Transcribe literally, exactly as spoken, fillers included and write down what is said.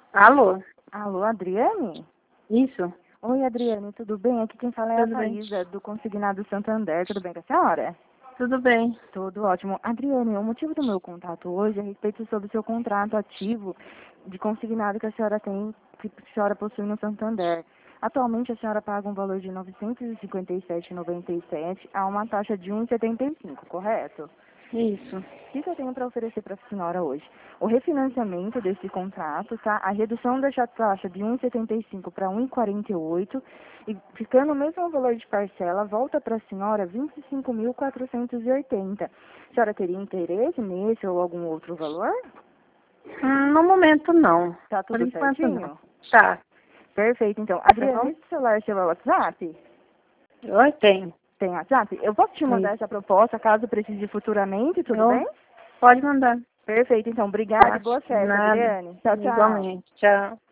Alô? Alô, Adriane? Isso? Oi, Adriane, tudo bem? Aqui quem fala é Tudo a bem. Thaisa, do Consignado Santander. Tudo bem com a senhora? Tudo bem. Tudo ótimo. Adriane, o motivo do meu contato hoje é a respeito sobre o seu contrato ativo de consignado que a senhora tem, que a senhora possui no Santander. Atualmente, a senhora paga um valor de novecentos e cinquenta e sete reais e noventa e sete centavos a uma taxa de um real e setenta e cinco centavos, correto? Isso. O que eu tenho para oferecer para a senhora hoje? O refinanciamento desse contrato, tá? A redução dessa taxa de um real e setenta e cinco para um real e quarenta e oito e ficando o mesmo valor de parcela, volta para a senhora vinte e cinco mil quatrocentos e oitenta. A senhora teria interesse nesse ou algum outro valor? Hum, no momento, não. Tá Por tudo enquanto, certinho? não. Tá. Perfeito, então. Tá Adriana, bom? esse celular seu é o WhatsApp? Oi, tenho. Tem WhatsApp? Eu posso te mandar Isso. essa proposta caso precise futuramente, tudo Eu... bem? Pode mandar. Perfeito, então. Obrigada Tá? e boa festa, Nada. Adriane. Tchau, tchau. Igualmente. Tchau.